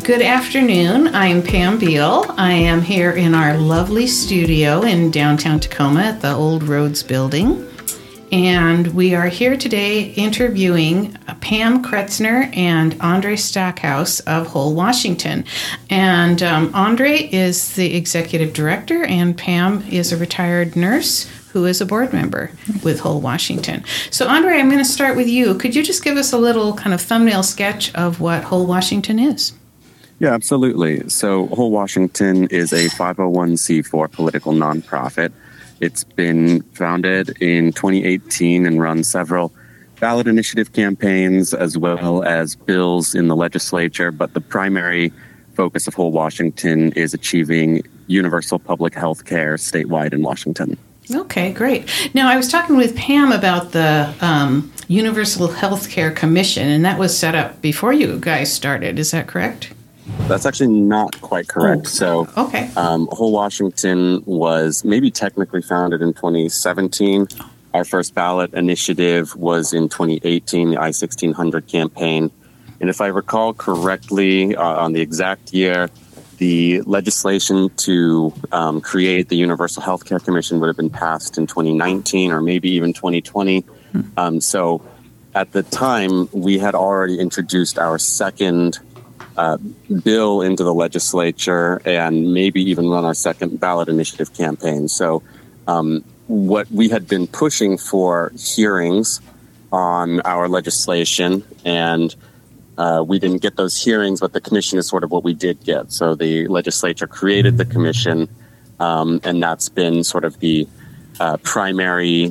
Good afternoon. I'm Pam Beal. I am here in our lovely studio in downtown Tacoma at the Old Roads building. And we are here today interviewing Pam Kretzner and Andre Stackhouse of Whole Washington. And Andre is the executive director, and Pam is a retired nurse who is a board member with Whole Washington. So, Andre, I'm going to start with you. Could you just give us a little kind of thumbnail sketch of what Whole Washington is? Yeah, absolutely. So Whole Washington is a 501c4 political nonprofit. It's been founded in 2018 and runs several ballot initiative campaigns as well as bills in the legislature. But the primary focus of Whole Washington is achieving universal public health care statewide in Washington. Okay, great. Now, I was talking with Pam about the Universal Health Care Commission, and that was set up before you guys started. Is that correct? That's actually not quite correct. Okay. Whole Washington was maybe technically founded in 2017. Our first ballot initiative was in 2018, the I-1600 campaign. And if I recall correctly, on the exact year, the legislation to create the Universal Health Care Commission would have been passed in 2019 or maybe even 2020. So at the time, we had already introduced our second bill into the legislature and maybe even run our second ballot initiative campaign. So what we had been pushing for hearings on our legislation, and we didn't get those hearings, but the commission is sort of what we did get. So the legislature created the commission, and that's been sort of the primary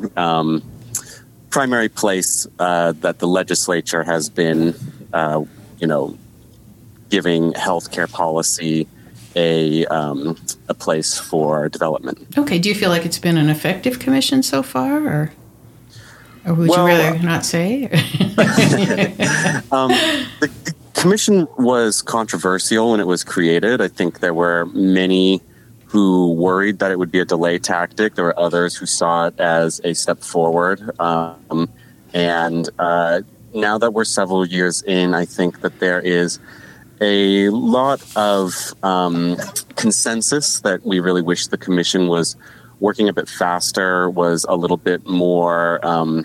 place that the legislature has been, giving healthcare policy a place for development. Okay. Do you feel like it's been an effective commission so far, or would you rather not say? The commission was controversial when it was created. I think there were many who worried that it would be a delay tactic. There were others who saw it as a step forward. And now that we're several years in, I think that there is a lot of consensus that we really wish the commission was working a bit faster, was a little bit more,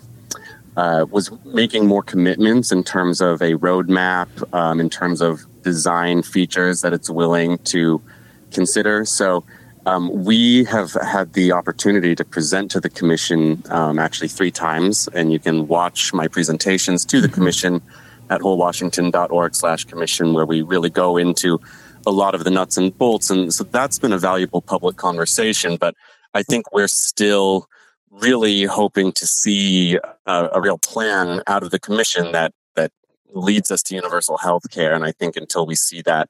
was making more commitments in terms of a roadmap, in terms of design features that it's willing to consider. So we have had the opportunity to present to the commission actually 3 times, and you can watch my presentations to the commission at wholewashington.org/commission, where we really go into a lot of the nuts and bolts. And so that's been a valuable public conversation. But I think we're still really hoping to see a real plan out of the commission that leads us to universal health care. And I think until we see that,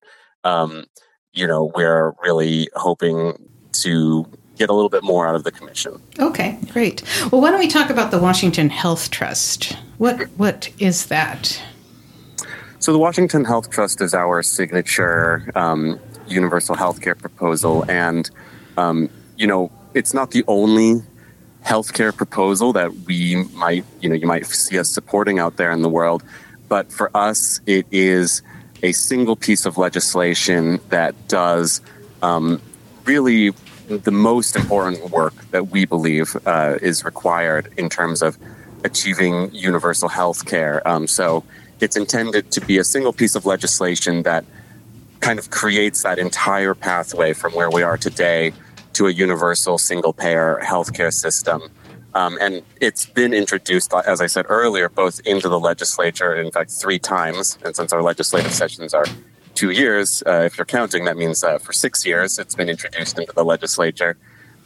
we're really hoping to get a little bit more out of the commission. Okay, great. Well, why don't we talk about the Washington Health Trust? What is that? So the Washington Health Trust is our signature universal healthcare proposal. And, it's not the only healthcare proposal that you might see us supporting out there in the world. But for us, it is a single piece of legislation that does really the most important work that we believe is required in terms of achieving universal health care. So it's intended to be a single piece of legislation that kind of creates that entire pathway from where we are today to a universal single-payer healthcare system. And it's been introduced, as I said earlier, both into the legislature, in fact, 3 times. And since our legislative sessions are 2 years, if you're counting, that means for 6 years it's been introduced into the legislature.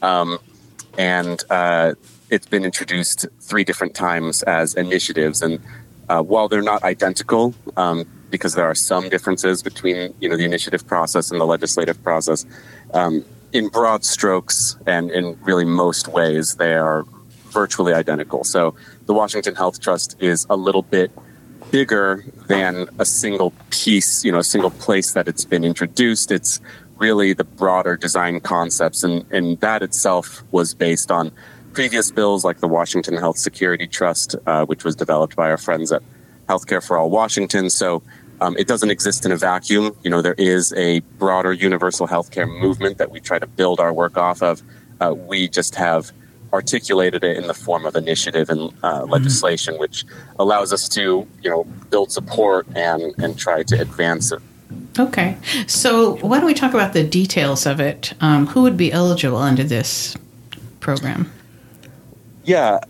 And it's been introduced 3 different times as initiatives. And while they're not identical, because there are some differences between the initiative process and the legislative process, in broad strokes and in really most ways, they are virtually identical. So the Washington Health Trust is a little bit bigger than a single piece, a single place that it's been introduced. It's really the broader design concepts, and that itself was based on previous bills like the Washington Health Security Trust, which was developed by our friends at Healthcare for All Washington. So it doesn't exist in a vacuum. There is a broader universal healthcare movement that we try to build our work off of. We just have articulated it in the form of initiative and legislation, which allows us to, build support and try to advance it. Okay. So why don't we talk about the details of it? Who would be eligible under this program? Yeah,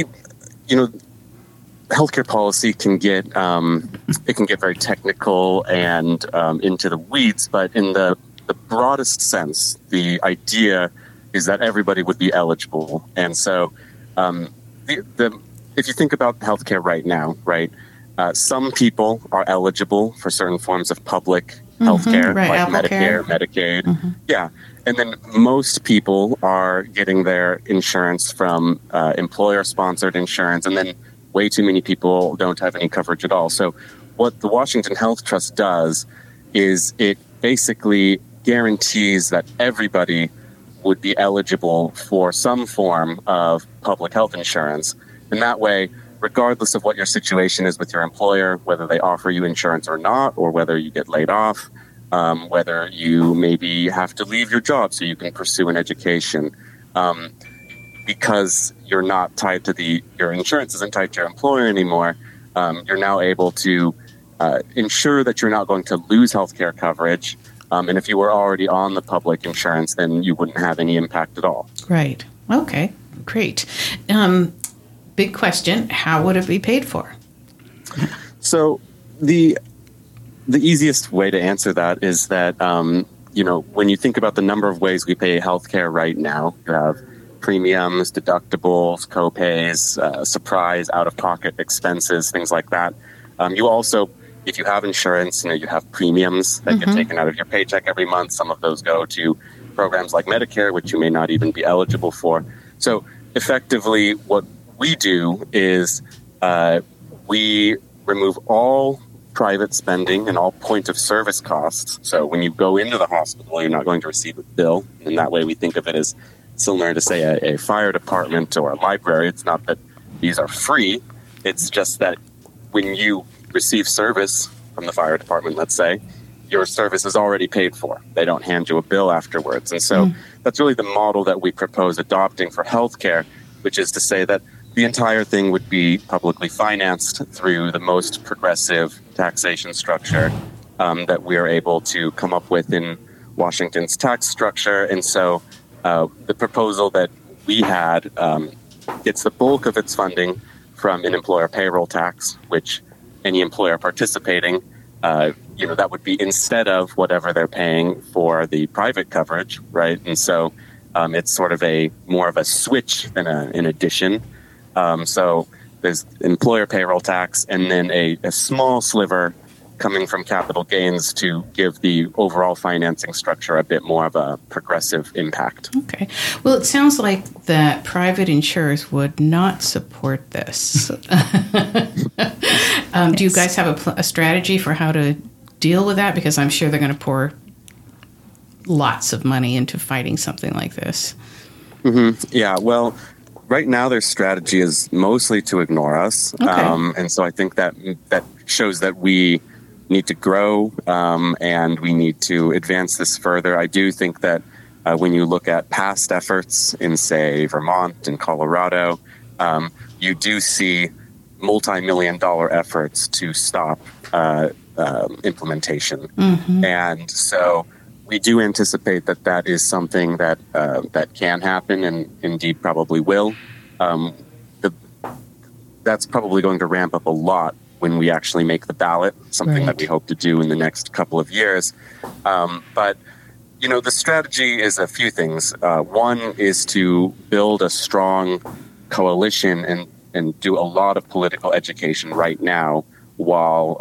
healthcare policy can get very technical and into the weeds, but in the broadest sense, the idea is that everybody would be eligible. And so if you think about healthcare right now, right, some people are eligible for certain forms of public healthcare, right, like Medicare, Medicaid. Yeah. And then most people are getting their insurance from employer-sponsored insurance, and then way too many people don't have any coverage at all. So what the Washington Health Trust does is it basically guarantees that everybody would be eligible for some form of public health insurance. And that way, regardless of what your situation is with your employer, whether they offer you insurance or not, or whether you get laid off, whether you maybe have to leave your job so you can pursue an education, because you're not tied to your insurance isn't tied to your employer anymore, you're now able to ensure that you're not going to lose healthcare coverage. And if you were already on the public insurance, then you wouldn't have any impact at all. Right. Okay. Great. Big question. How would it be paid for? So the easiest way to answer that is that, when you think about the number of ways we pay healthcare right now, you have premiums, deductibles, co-pays, surprise, out-of-pocket expenses, things like that. You also, if you have insurance, you have premiums that get taken out of your paycheck every month. Some of those go to programs like Medicare, which you may not even be eligible for. So effectively, what we do is we remove all private spending and all point of service costs. So when you go into the hospital, you're not going to receive a bill. And that way we think of it as similar to, say, a fire department or a library. It's not that these are free. It's just that when you receive service from the fire department, let's say, your service is already paid for. They don't hand you a bill afterwards. And so that's really the model that we propose adopting for healthcare, which is to say that the entire thing would be publicly financed through the most progressive taxation structure that we are able to come up with in Washington's tax structure. And so the proposal that we had gets the bulk of its funding from an employer payroll tax, which any employer participating, that would be instead of whatever they're paying for the private coverage, right? And so it's sort of more of a switch than an addition. So there's employer payroll tax and then a small sliver coming from capital gains to give the overall financing structure a bit more of a progressive impact. Okay. Well, it sounds like that private insurers would not support this. Do you guys have a strategy for how to deal with that? Because I'm sure they're going to pour lots of money into fighting something like this. Yeah, well, right now their strategy is mostly to ignore us. Okay. And so I think that shows that we need to grow and we need to advance this further. I do think that when you look at past efforts in, say, Vermont and Colorado, you do see multi-million-dollar efforts to stop implementation. And so we do anticipate that is something that can happen and indeed probably will. That's probably going to ramp up a lot when we actually make the ballot, something that we hope to do in the next couple of years. But, the strategy is a few things. One is to build a strong coalition and do a lot of political education right now while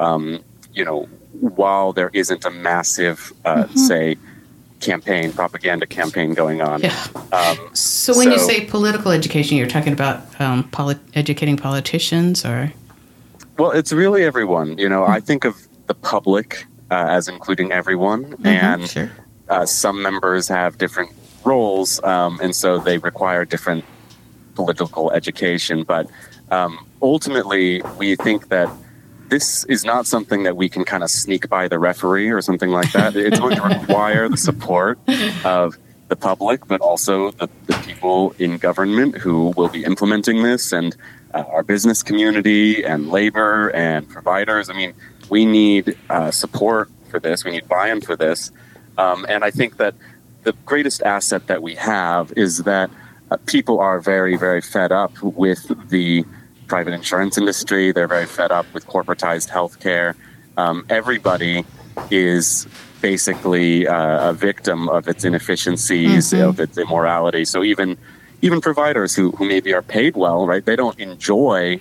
there isn't a massive, say, propaganda campaign going on. Yeah. So when you say political education, you're talking about educating politicians or? Well, it's really everyone. I think of the public as including everyone. And sure. Some members have different roles, and so they require different political education. But ultimately, we think that this is not something that we can kind of sneak by the referee or something like that. It's going to require the support of the public, but also the people in government who will be implementing this, and our business community and labor and providers. I mean, we need support for this. We need buy-in for this. And I think that the greatest asset that we have is that people are very, very fed up with the private insurance industry. They're very fed up with corporatized healthcare. Everybody is basically a victim of its inefficiencies, of its immorality. So even providers who maybe are paid well, right? They don't enjoy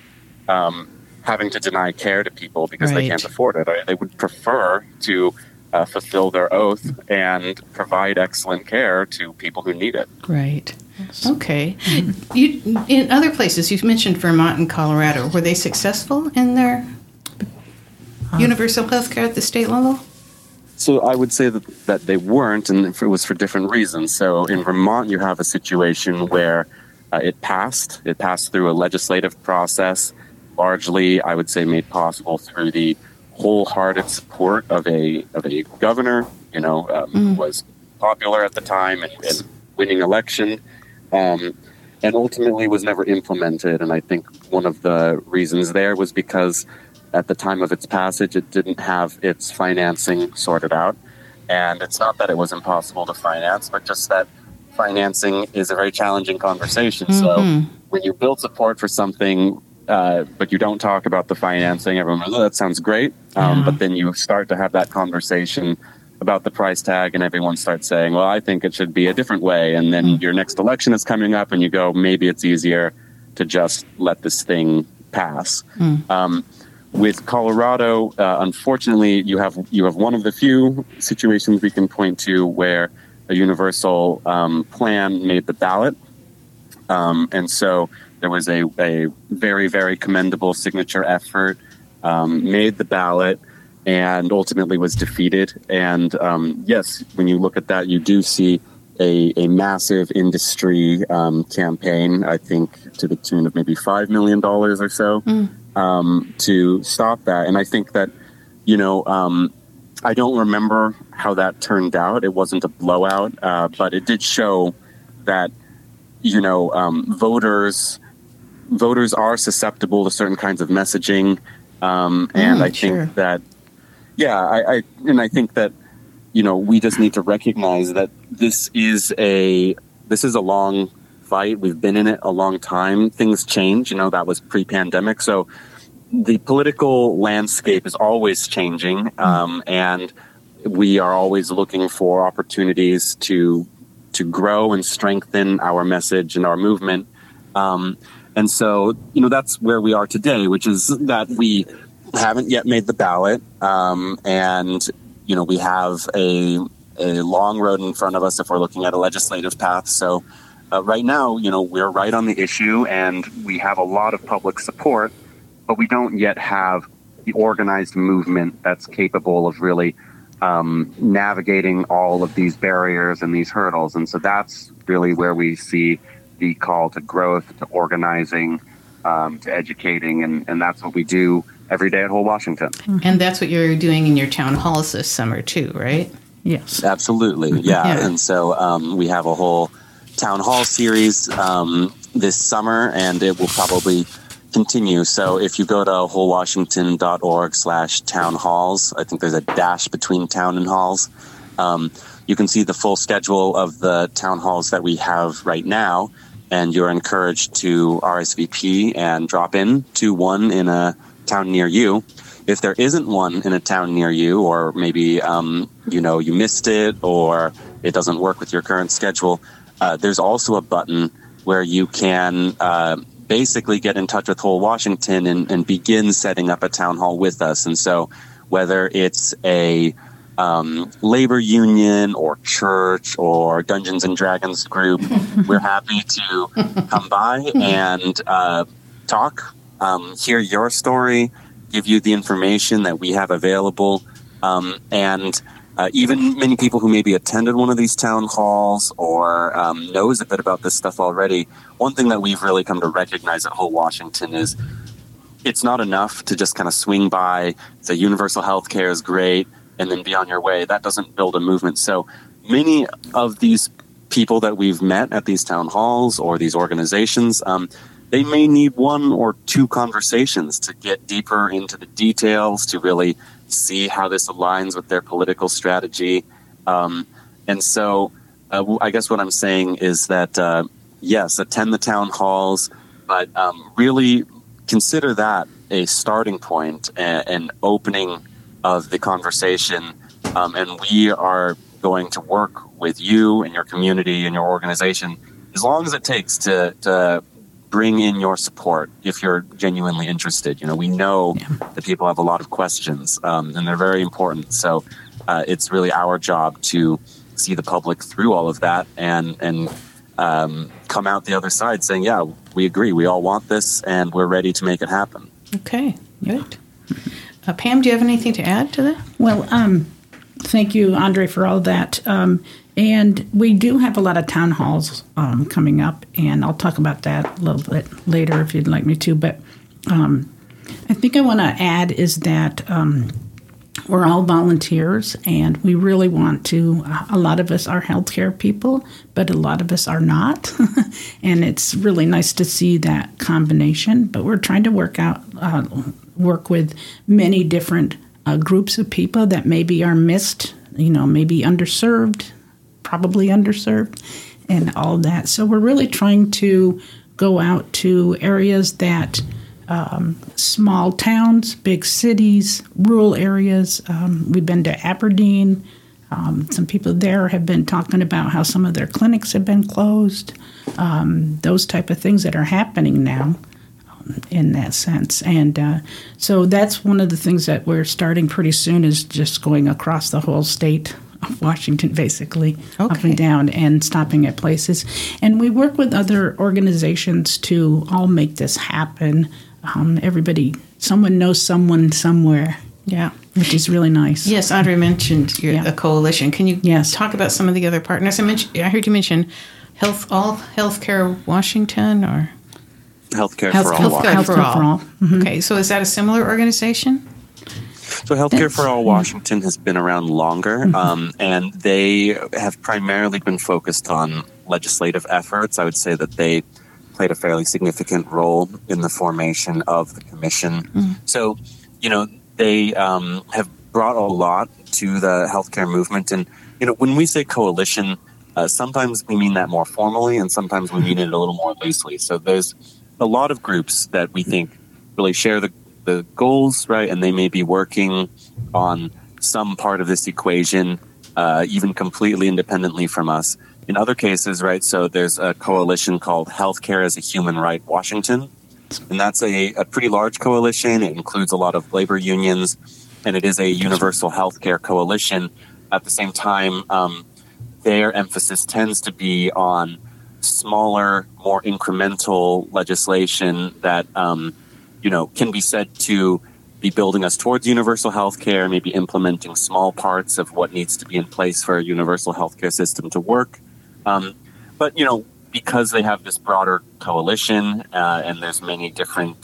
having to deny care to people because they can't afford it. Right? They would prefer to fulfill their oath and provide excellent care to people who need it. Right. Okay. In other places, you've mentioned Vermont and Colorado. Were they successful in their universal health care at the state level? So I would say that they weren't, and it was for different reasons. So in Vermont, you have a situation where it passed. It passed through a legislative process, largely, I would say, made possible through the wholehearted support of a governor, who was popular at the time and winning election. And ultimately was never implemented. And I think one of the reasons there was because at the time of its passage, it didn't have its financing sorted out. And it's not that it was impossible to finance, but just that financing is a very challenging conversation. So when you build support for something, but you don't talk about the financing, everyone goes, oh, that sounds great. But then you start to have that conversation about the price tag, and everyone starts saying, well, I think it should be a different way. And then your next election is coming up, and you go, maybe it's easier to just let this thing pass. With Colorado, unfortunately, you have one of the few situations we can point to where a universal plan made the ballot. And so there was a very, very commendable signature effort, made the ballot, and ultimately was defeated. And yes, when you look at that, you do see a massive industry campaign, I think to the tune of maybe $5 million or so, to stop that. And I think that, I don't remember how that turned out. It wasn't a blowout, but it did show that, voters are susceptible to certain kinds of messaging. And I think that, I think that, we just need to recognize that this is a long fight. We've been in it a long time. Things change, that was pre-pandemic. So the political landscape is always changing. And we are always looking for opportunities to grow and strengthen our message and our movement. And so, that's where we are today, which is that we haven't yet made the ballot. And, we have a long road in front of us if we're looking at a legislative path. So right now, we're right on the issue and we have a lot of public support, but we don't yet have the organized movement that's capable of really navigating all of these barriers and these hurdles. And so that's really where we see the call to growth, to organizing, to educating, and that's what we do every day at Whole Washington. And that's what you're doing in your town halls this summer too, right? Yes. Absolutely, yeah. And so we have a whole town hall series this summer, and it will probably continue. So if you go to wholewashington.org/town halls, I think there's a dash between town and halls, you can see the full schedule of the town halls that we have right now, and you're encouraged to RSVP and drop in to one in a town near you. If there isn't one in a town near you, or maybe you missed it or it doesn't work with your current schedule, there's also a button where you can basically get in touch with Whole Washington and begin setting up a town hall with us. And so whether it's a labor union or church or Dungeons and Dragons group, we're happy to come by and talk, hear your story, give you the information that we have available. And even many people who maybe attended one of these town halls or knows a bit about this stuff already, one thing that we've really come to recognize at Whole Washington is it's not enough to just kind of swing by, say universal health care is great, and then be on your way. That doesn't build a movement. So many of these people that we've met at these town halls or these organizations, they may need one or two conversations to get deeper into the details, to really see how this aligns with their political strategy. And so I guess what I'm saying is that, yes, attend the town halls, but really consider that a starting point, an opening of the conversation. And we are going to work with you and your community and your organization as long as it takes to bring in your support if you're genuinely interested. We know that people have a lot of questions, and they're very important. So it's really our job to see the public through all of that and come out the other side saying, yeah, we agree. We all want this, and we're ready to make it happen. Okay, good. Pam, do you have anything to add to that? Well, thank you, Andre, for all that. And we do have a lot of town halls coming up, and I'll talk about that a little bit later if you'd like me to. But I think I want to add is that we're all volunteers, and we really want to. A lot of us are healthcare people, but a lot of us are not. And it's really nice to see that combination. But we're trying to work with many different groups of people that maybe are missed, maybe underserved, probably underserved, and all that. So we're really trying to go out to areas that small towns, big cities, rural areas. We've been to Aberdeen. Some people there have been talking about how some of their clinics have been closed, those type of things that are happening now in that sense. And so that's one of the things that we're starting pretty soon is just going across the whole state of Washington, basically, up and down and stopping at places. And we work with other organizations to all make this happen. Someone knows someone somewhere. Yeah, which is really nice. Yes, Audrey mentioned a coalition. Can you talk about some of the other partners? I heard you mention Healthcare Washington or Healthcare for All. Healthcare for All. Mm-hmm. Okay, so is that a similar organization? So Healthcare for All Washington has been around longer, and they have primarily been focused on legislative efforts. I would say that they played a fairly significant role in the formation of the commission. Mm. So, they have brought a lot to the healthcare movement. And, when we say coalition, sometimes we mean that more formally, and sometimes we mean it a little more loosely. So there's a lot of groups that we think really share the goals, right? And they may be working on some part of this equation, even completely independently from us. In other cases, right, so there's a coalition called Healthcare as a Human Right Washington, and that's a pretty large coalition. It includes a lot of labor unions, and it is a universal healthcare coalition. At the same time, their emphasis tends to be on smaller, more incremental legislation that, can be said to be building us towards universal healthcare, maybe implementing small parts of what needs to be in place for a universal healthcare system to work. But, because they have this broader coalition and there's many different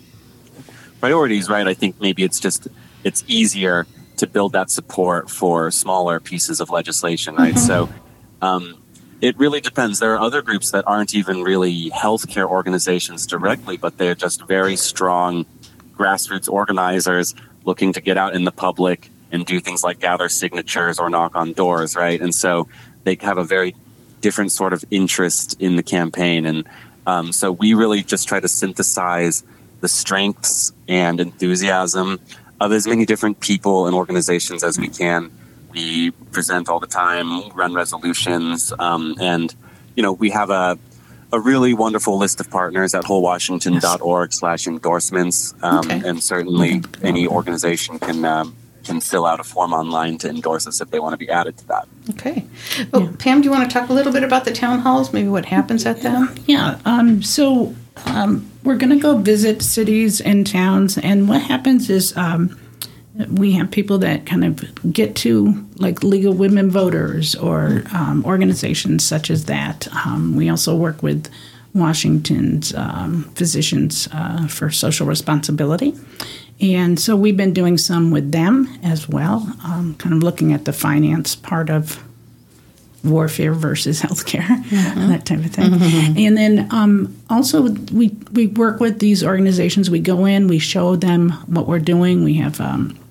priorities, right, I think maybe it's easier to build that support for smaller pieces of legislation, right? Mm-hmm. So it really depends. There are other groups that aren't even really healthcare organizations directly, but they're just very strong grassroots organizers looking to get out in the public and do things like gather signatures or knock on doors, right? And so they have a very different sort of interest in the campaign. And so we really just try to synthesize the strengths and enthusiasm of as many different people and organizations as we can. We present all the time, run resolutions, and, we have a really wonderful list of partners at wholewashington.org/endorsements. And certainly any organization can fill out a form online to endorse us if they want to be added to that. Okay. Oh, Pam, do you want to talk a little bit about the town halls, maybe what happens at them? Yeah. So we're going to go visit cities and towns, and what happens is we have people that kind of get to, like League of Women Voters or organizations such as that. We also work with Washington's Physicians for Social Responsibility. And so we've been doing some with them as well, kind of looking at the finance part of warfare versus healthcare, that type of thing. And then also we work with these organizations. We go in, we show them what we're doing. We have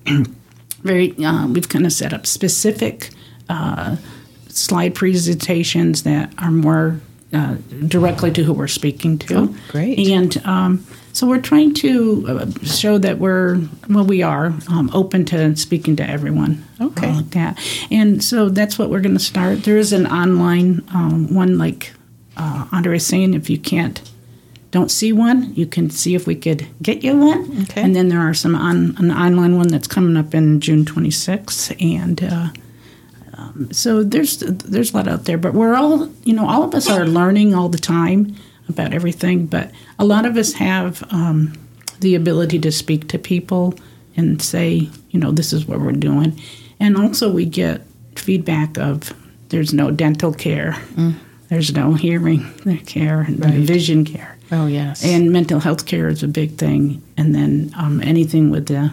we've kind of set up specific slide presentations that are more directly to who we're speaking to. Oh, great. And so we're trying to show that we are open to speaking to everyone. Okay. Like that. And so that's what we're going to start. There is an online one, like Andre is saying, if you don't see one, you can see if we could get you one. Okay. And then there are some an online one that's coming up in June 26th. And so there's a lot out there. But we're all of us are learning all the time about everything, but a lot of us have the ability to speak to people and say, this is what we're doing. And also we get feedback of there's no dental care, there's no hearing care, and vision care. Oh, yes. And mental health care is a big thing. And then anything with the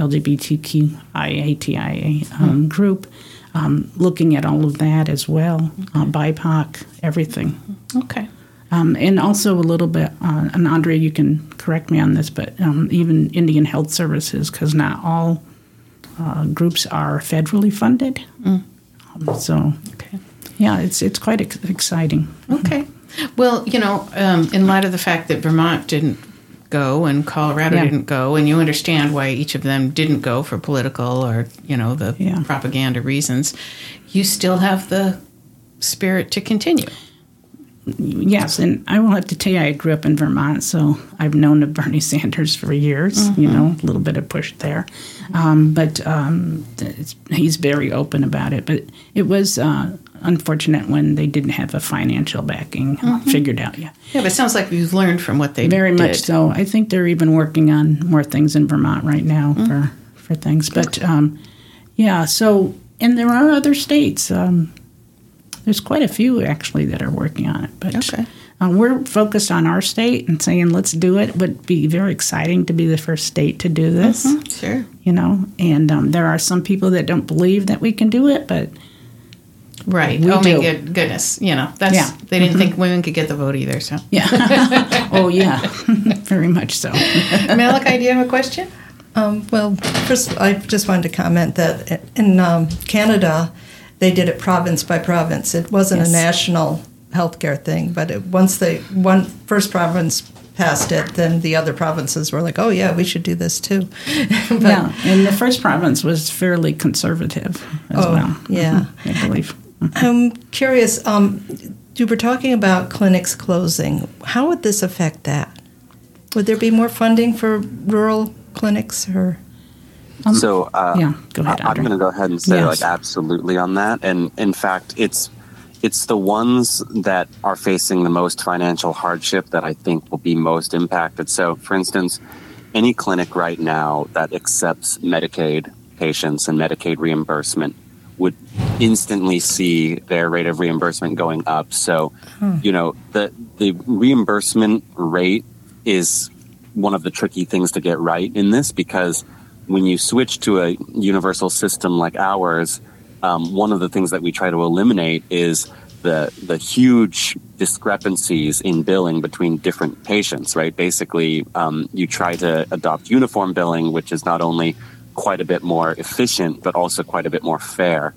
LGBTQIA group, looking at all of that as well, BIPOC, everything. Okay. And also a little bit, and Andre, you can correct me on this, but even Indian Health Services, because not all groups are federally funded. So, yeah, it's quite exciting. Okay. Well, in light of the fact that Vermont didn't go and Colorado didn't go, and you understand why each of them didn't go for political or, the propaganda reasons, you still have the spirit to continue. Yes, and I will have to tell you, I grew up in Vermont, so I've known of Bernie Sanders for years, a little bit of push there. But he's very open about it. But it was unfortunate when they didn't have a financial backing figured out yet. Yeah, but it sounds like you've learned from what they very did. much so. I think they're even working on more things in Vermont right now for things. But, so, and there are other states. There's quite a few, actually, that are working on it. But we're focused on our state and saying, let's do it. It would be very exciting to be the first state to do this. Sure. And there are some people that don't believe that we can do it, but right. we do. My goodness. They didn't think women could get the vote either, so. Yeah. Oh, yeah. Very much so. Malachi, do you have a question? Well, first, I just wanted to comment that in Canada, they did it province by province. It wasn't a national healthcare thing, but once first province passed it, then the other provinces were like, oh, yeah, we should do this too. And the first province was fairly conservative as well. Yeah. I believe. I'm curious, you were talking about clinics closing. How would this affect that? Would there be more funding for rural clinics or... go ahead, I'm going to go ahead and say absolutely on that. And in fact, it's the ones that are facing the most financial hardship that I think will be most impacted. So, for instance, any clinic right now that accepts Medicaid patients and Medicaid reimbursement would instantly see their rate of reimbursement going up. So, the reimbursement rate is one of the tricky things to get right in this, because when you switch to a universal system like ours, one of the things that we try to eliminate is the huge discrepancies in billing between different patients, right? Basically, you try to adopt uniform billing, which is not only quite a bit more efficient, but also quite a bit more fair.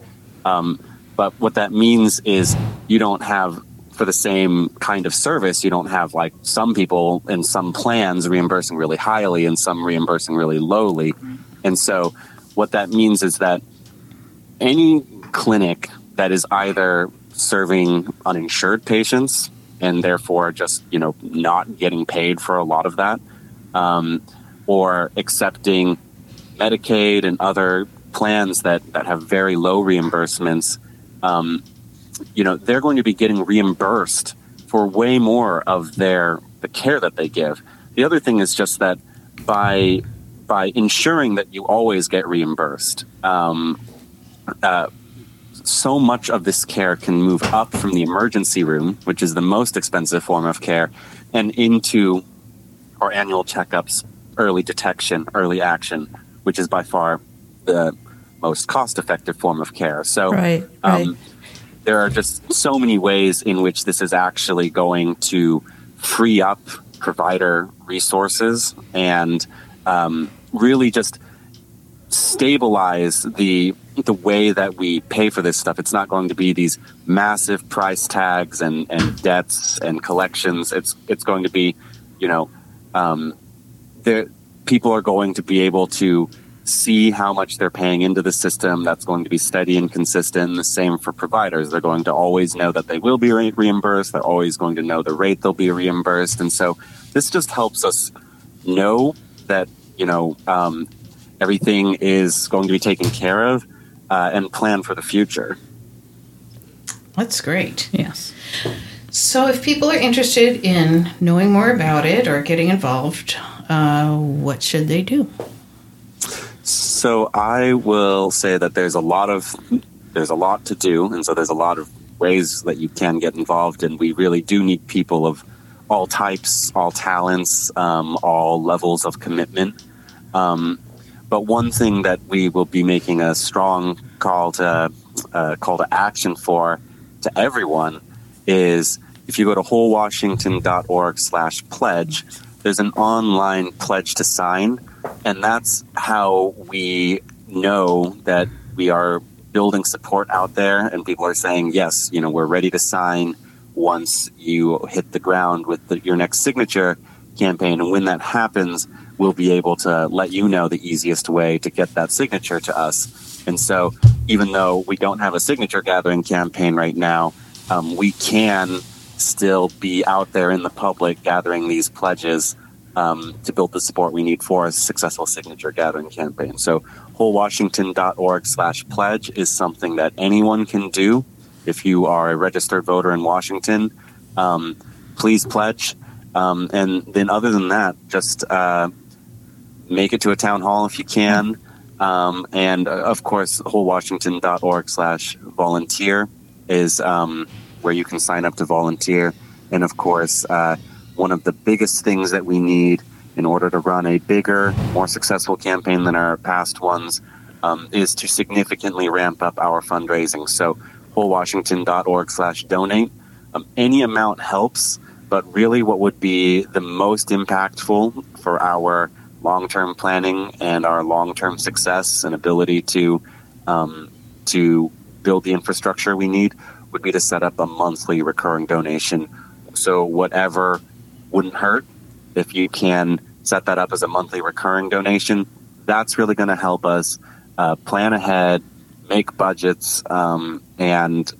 But what that means is you don't have, for the same kind of service, you don't have like some people in some plans reimbursing really highly and some reimbursing really lowly. And so what that means is that any clinic that is either serving uninsured patients and therefore just, not getting paid for a lot of that, or accepting Medicaid and other plans that have very low reimbursements, they're going to be getting reimbursed for way more of the care that they give. The other thing is just that by so much of this care can move up from the emergency room, which is the most expensive form of care, and into our annual checkups, early detection, early action, which is by far the most cost-effective form of care. So Right. there are just so many ways in which this is actually going to free up provider resources and really just stabilize the way that we pay for this stuff. It's not going to be these massive price tags and debts and collections. It's going to be, people are going to be able to see how much they're paying into the system. That's going to be steady and consistent. The same for providers. They're going to always know that they will be reimbursed. They're always going to know the rate they'll be reimbursed. And so this just helps us know that, everything is going to be taken care of and plan for the future. That's great. Yes. So if people are interested in knowing more about it or getting involved, what should they do? So I will say that there's a lot to do, and so there's a lot of ways that you can get involved, and we really do need people of all types, all talents, all levels of commitment. But one thing that we will be making a strong call to action for to everyone is if you go to wholewashington.org/pledge, there's an online pledge to sign, and that's how we know that we are building support out there and people are saying, yes, we're ready to sign once you hit the ground with your next signature campaign. And when that happens, we'll be able to let you know the easiest way to get that signature to us. And so even though we don't have a signature gathering campaign right now, we can still be out there in the public gathering these pledges to build the support we need for a successful signature gathering campaign. So wholewashington.org/pledge is something that anyone can do. If you are a registered voter in Washington, please pledge. And then other than that, just make it to a town hall if you can. And of course, wholewashington.org/volunteer is where you can sign up to volunteer. And of course, one of the biggest things that we need in order to run a bigger, more successful campaign than our past ones is to significantly ramp up our fundraising. So wholewashington.org/donate. Any amount helps, but really what would be the most impactful for our long-term planning and our long-term success and ability to build the infrastructure we need would be to set up a monthly recurring donation. So whatever wouldn't hurt. If you can set that up as a monthly recurring donation, that's really going to help us plan ahead, make budgets, and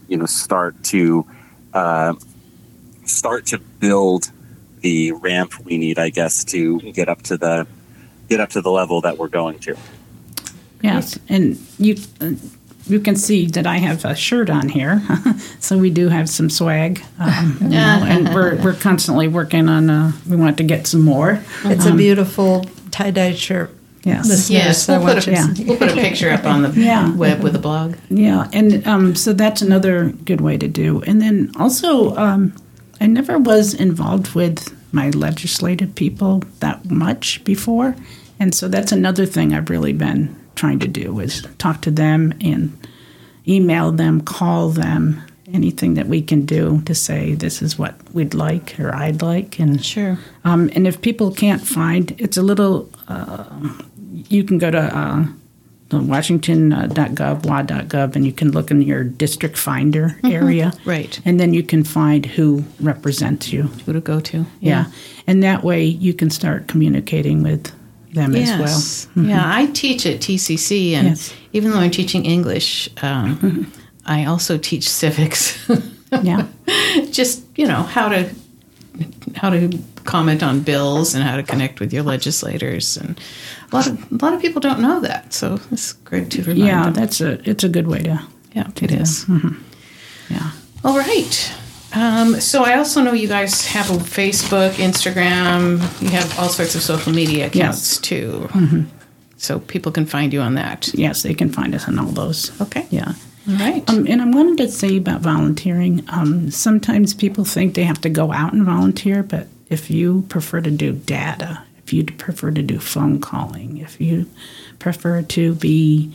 start to build the ramp we need, I guess, to get up to the level that we're going to. Yes, and you can see that I have a shirt on here, so we do have some swag, and we're constantly working on. We want to get some more. It's a beautiful tie-dye shirt. Yes, we'll put a picture up on the web with a blog. Yeah, and so that's another good way to do. And then also, I never was involved with my legislative people that much before, and so that's another thing I've really been trying to do is talk to them and email them, call them, anything that we can do to say this is what we'd like or I'd like. And sure. And if people can't find, it's a little. You can go to the Washington.gov, WA.gov, and you can look in your district finder area. Right. And then you can find who represents you. Who to go to. Yeah. And that way you can start communicating with them as well. Mm-hmm. Yeah, I teach at TCC, and even though I'm teaching English, I also teach civics. Yeah. Just, how to comment on bills and how to connect with your legislators, and a lot of people don't know that, so it's great to remind them. It's a good way to. Yeah, it is. Mm-hmm. Yeah. All right. So I also know you guys have a Facebook, Instagram. You have all sorts of social media accounts too. Mm-hmm. So people can find you on that. Yes, they can find us on all those. Okay. Yeah. Right. And I wanted to say about volunteering, sometimes people think they have to go out and volunteer, but if you prefer to do data, if you prefer to do phone calling, if you prefer to be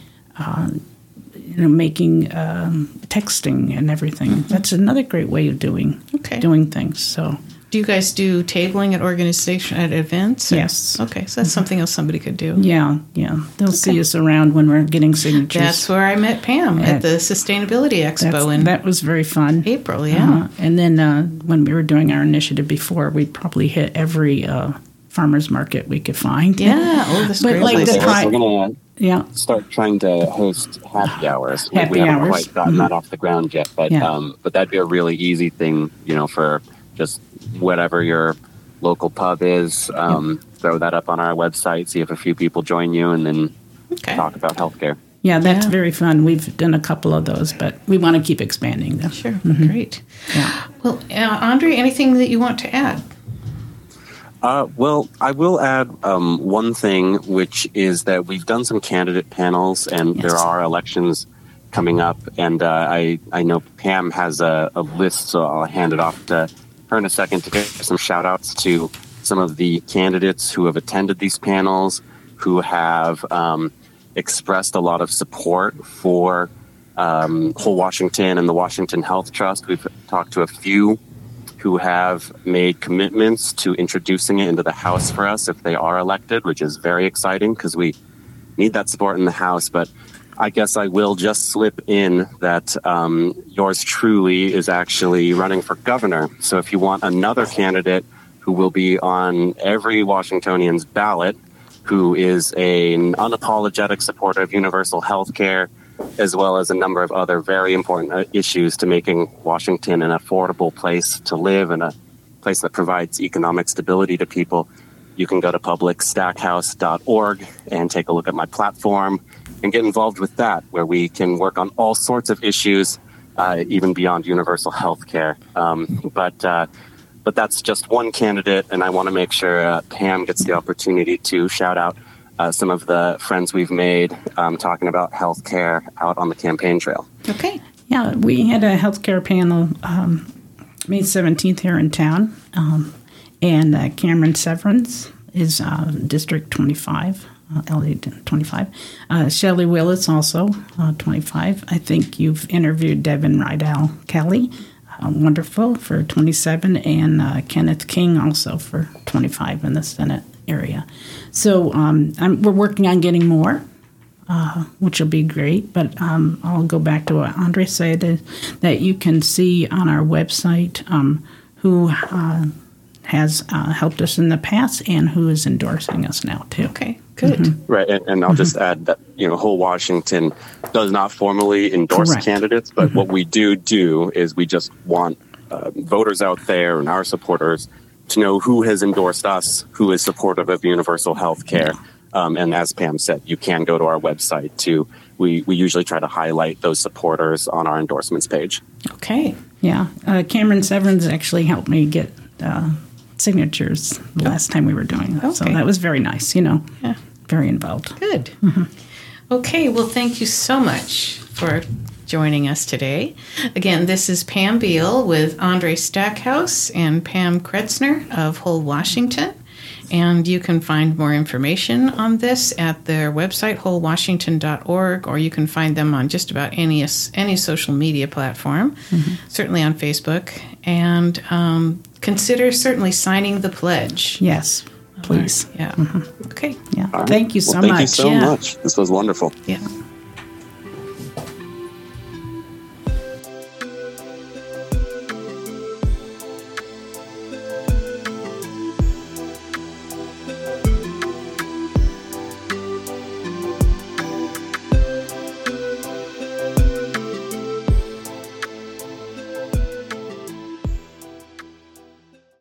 making texting and everything, that's another great way of doing things. So, do you guys do tabling at events? Yes. Okay, so that's something else somebody could do. Yeah. They'll see us around when we're getting signatures. That's where I met Pam at the Sustainability Expo that was very fun. April, yeah. And then when we were doing our initiative before, we probably hit every farmer's market we could find. Yeah, that's but great. Like we're going to start trying to host happy hours. We haven't quite gotten that off the ground yet, but that'd be a really easy thing, for just whatever your local pub is. Throw that up on our website, see if a few people join you, and then talk about healthcare. Yeah, that's very fun. We've done a couple of those, but we want to keep expanding them. Sure, great. Yeah. Well, Andre, anything that you want to add? Well, I will add one thing, which is that we've done some candidate panels, and there are elections coming up. And I know Pam has a list, so I'll hand it off to her in a second to get some shout-outs to some of the candidates who have attended these panels, who have expressed a lot of support for Whole Washington and the Washington Health Trust. We've talked to a few who have made commitments to introducing it into the House for us if they are elected, which is very exciting because we need that support in the House. But I guess I will just slip in that yours truly is actually running for governor. So if you want another candidate who will be on every Washingtonian's ballot, who is an unapologetic supporter of universal health care, as well as a number of other very important issues to making Washington an affordable place to live and a place that provides economic stability to people, you can go to publicstackhouse.org and take a look at my platform and get involved with that, where we can work on all sorts of issues, even beyond universal health care. But that's just one candidate, and I want to make sure Pam gets the opportunity to shout out some of the friends we've made talking about healthcare out on the campaign trail. Okay. Yeah, we had a healthcare panel May 17th here in town, and Cameron Severance is District 25, LA 25. Shelley Willis also, 25. I think you've interviewed Devin Rydell Kelly, wonderful, for 27, and Kenneth King also for 25 in the Senate area. So we're working on getting more, which will be great. But I'll go back to what Andre said, that you can see on our website who has helped us in the past and who is endorsing us now, too. Okay, good. Mm-hmm. Right, and I'll just add that, Whole Washington does not formally endorse candidates, but what we do is we just want voters out there and our supporters to know who has endorsed us, who is supportive of universal health care. And as Pam said, you can go to our website too. We usually try to highlight those supporters on our endorsements page. Okay. Yeah. Cameron Severance actually helped me get signatures the last time we were doing that. Okay. So that was very nice, very involved. Good. Mm-hmm. Okay. Well, thank you so much for joining us today. Again, this is Pam Beal with Andre Stackhouse and Pam Kretzner of Whole Washington. And you can find more information on this at their website, wholewashington.org, or you can find them on just about any social media platform, certainly on Facebook. And consider certainly signing the pledge. Yes, please. Yeah. Okay. Yeah. Right. Thank you so much. Thank you so much. This was wonderful. Yeah.